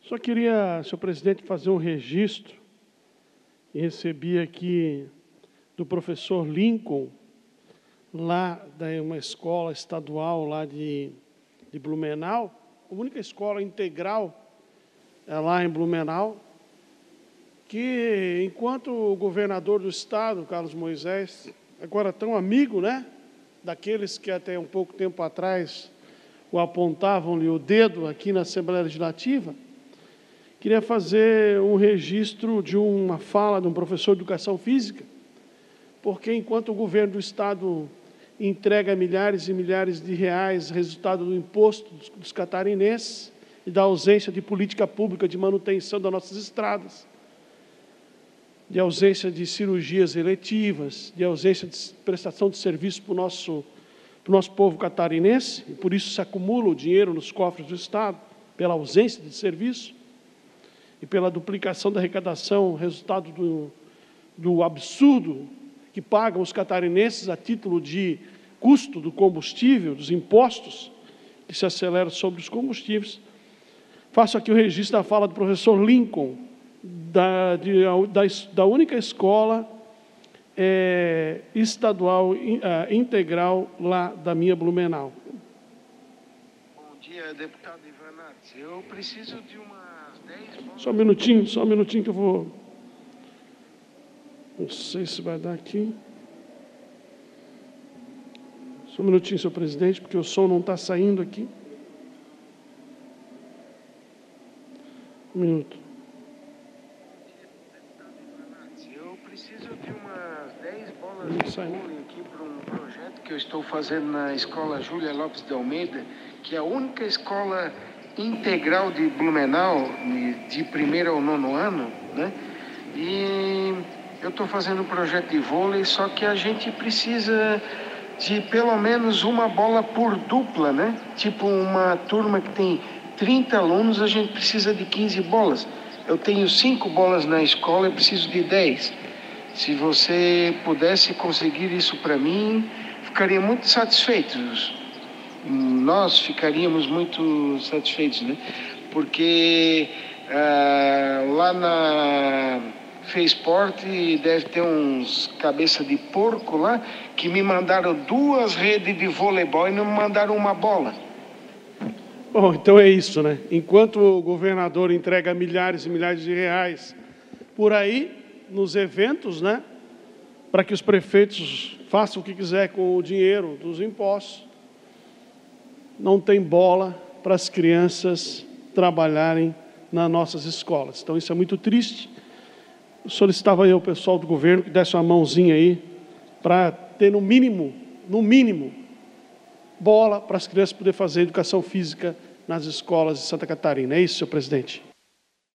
Só queria, senhor presidente, fazer um registro, e recebi aqui do professor Lincoln, lá de uma escola estadual lá de Blumenau, a única escola integral lá em Blumenau, que enquanto o governador do estado, Carlos Moisés, agora tão amigo, né, daqueles que até um pouco tempo atrás o apontavam-lhe o dedo aqui na Assembleia Legislativa, queria fazer um registro de uma fala de um professor de Educação Física, porque enquanto o governo do estado entrega milhares e milhares de reais, resultado do imposto dos catarinenses e da ausência de política pública de manutenção das nossas estradas, de ausência de cirurgias eletivas, de ausência de prestação de serviço para o nosso povo catarinense, e por isso se acumula o dinheiro nos cofres do estado, pela ausência de serviço e pela duplicação da arrecadação, resultado do absurdo que pagam os catarinenses a título de custo do combustível, dos impostos que se aceleram sobre os combustíveis. Faço aqui o registro da fala do professor Lincoln, da única escola estadual integral lá da minha Blumenau. Bom dia, deputado Ivanates. Eu preciso de umas 10 bolas... Só um minutinho que eu vou... Não sei se vai dar aqui. Só um minutinho, senhor presidente, porque o som não está saindo aqui. Um minuto. Eu preciso de umas 10 bolas de vôlei aqui para um projeto que eu estou fazendo na Escola Júlia Lopes de Almeida, que é a única escola integral de Blumenau, de 1º ao 9º ano, né? E eu estou fazendo um projeto de vôlei, só que a gente precisa de pelo menos uma bola por dupla, né? Tipo uma turma que tem 30 alunos, a gente precisa de 15 bolas. Eu tenho 5 bolas na escola, eu preciso de 10. Se você pudesse conseguir isso para mim, ficaria muito satisfeitos. Nós ficaríamos muito satisfeitos, né? Porque lá na Feisport deve ter uns cabeça de porco lá que me mandaram 2 redes de voleibol e não me mandaram uma bola. Bom, então é isso, né? Enquanto o governador entrega milhares e milhares de reais por aí, nos eventos, né? Para que os prefeitos façam o que quiser com o dinheiro dos impostos, não tem bola para as crianças trabalharem nas nossas escolas. Então isso é muito triste. Eu solicitava aí ao pessoal do governo que desse uma mãozinha aí para ter no mínimo, bola para as crianças poderem fazer educação física nas escolas de Santa Catarina. É isso, senhor presidente.